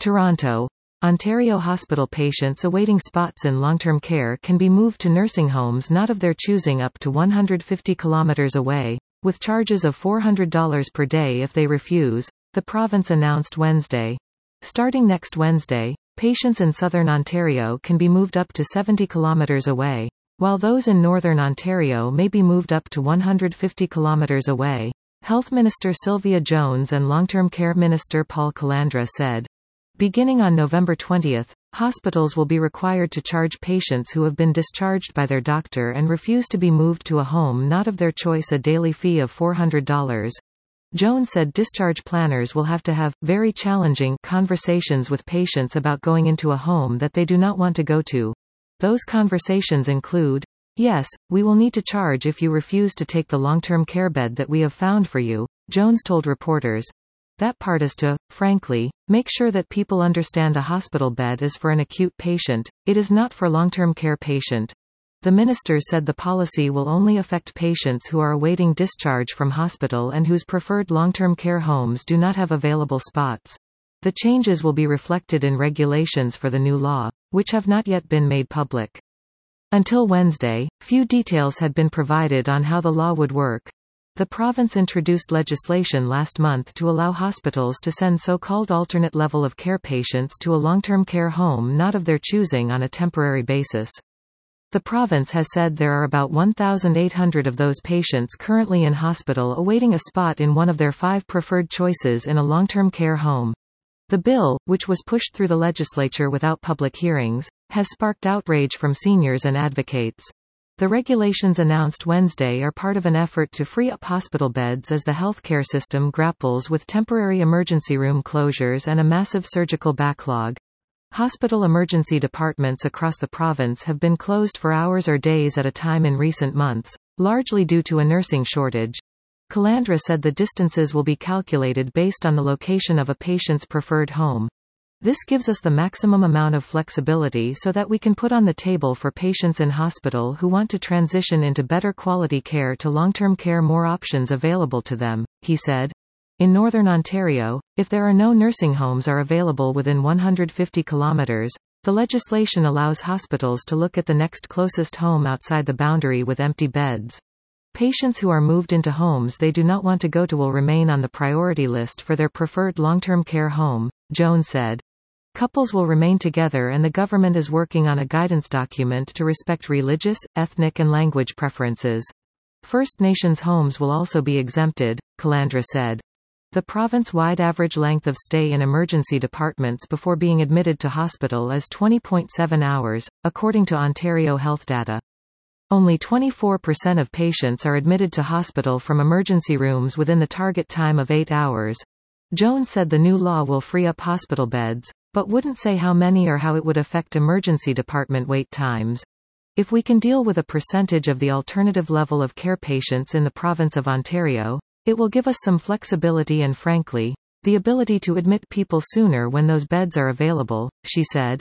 Toronto, Ontario hospital patients awaiting spots in long-term care can be moved to nursing homes not of their choosing up to 150 kilometers away, with charges of $400 per day if they refuse, the province announced Wednesday. Starting next Wednesday, patients in southern Ontario can be moved up to 70 kilometers away, while those in northern Ontario may be moved up to 150 kilometers away, Health Minister Sylvia Jones and Long-Term Care Minister Paul Calandra said. Beginning on November 20, hospitals will be required to charge patients who have been discharged by their doctor and refuse to be moved to a home not of their choice a daily fee of $400. Jones said discharge planners will have to have very challenging conversations with patients about going into a home that they do not want to go to. Those conversations include, "Yes, we will need to charge if you refuse to take the long-term care bed that we have found for you," Jones told reporters. That part is to, frankly, make sure that people understand a hospital bed is for an acute patient, it is not for long-term care patient. The minister said the policy will only affect patients who are awaiting discharge from hospital and whose preferred long-term care homes do not have available spots. The changes will be reflected in regulations for the new law, which have not yet been made public. Until Wednesday, few details had been provided on how the law would work. The province introduced legislation last month to allow hospitals to send so-called alternate level of care patients to a long-term care home not of their choosing on a temporary basis. The province has said there are about 1,800 of those patients currently in hospital awaiting a spot in one of their 5 preferred choices in a long-term care home. The bill, which was pushed through the legislature without public hearings, has sparked outrage from seniors and advocates. The regulations announced Wednesday are part of an effort to free up hospital beds as the healthcare system grapples with temporary emergency room closures and a massive surgical backlog. Hospital emergency departments across the province have been closed for hours or days at a time in recent months, largely due to a nursing shortage. Calandra said the distances will be calculated based on the location of a patient's preferred home. This gives us the maximum amount of flexibility so that we can put on the table for patients in hospital who want to transition into better quality care to long-term care more options available to them, he said. In Northern Ontario, if there are no nursing homes are available within 150 kilometers, the legislation allows hospitals to look at the next closest home outside the boundary with empty beds. Patients who are moved into homes they do not want to go to will remain on the priority list for their preferred long-term care home, Jones said. Couples will remain together and the government is working on a guidance document to respect religious, ethnic and language preferences. First Nations homes will also be exempted, Calandra said. The province-wide average length of stay in emergency departments before being admitted to hospital is 20.7 hours, according to Ontario Health data. Only 24% of patients are admitted to hospital from emergency rooms within the target time of 8 hours. Jones said the new law will free up hospital beds, but wouldn't say how many or how it would affect emergency department wait times. If we can deal with a percentage of the alternative level of care patients in the province of Ontario, it will give us some flexibility and frankly, the ability to admit people sooner when those beds are available, she said.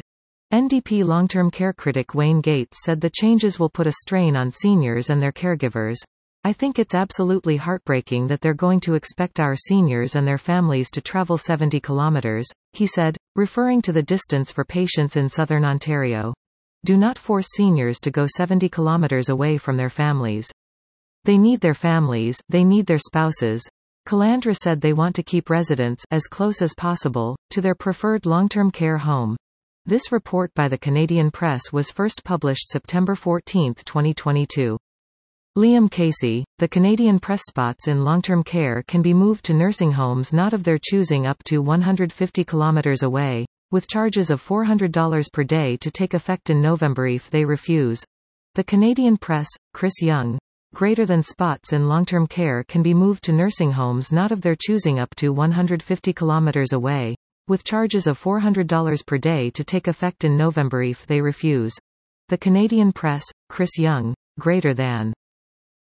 NDP long-term care critic Wayne Gates said the changes will put a strain on seniors and their caregivers. I think it's absolutely heartbreaking that they're going to expect our seniors and their families to travel 70 kilometers, he said, referring to the distance for patients in southern Ontario. Do not force seniors to go 70 kilometers away from their families. They need their families, they need their spouses. Calandra said they want to keep residents as close as possible to their preferred long-term care home. This report by the Canadian Press was first published September 14, 2022. Liam Casey, the Canadian Press spots in long-term care can be moved to nursing homes not of their choosing up to 150 kilometers away, with charges of $400 per day to take effect in November if they refuse. The Canadian Press, Chris Young. Greater than spots in long-term care can be moved to nursing homes not of their choosing up to 150 kilometers away, with charges of $400 per day to take effect in November if they refuse. The Canadian Press, Chris Young. Greater than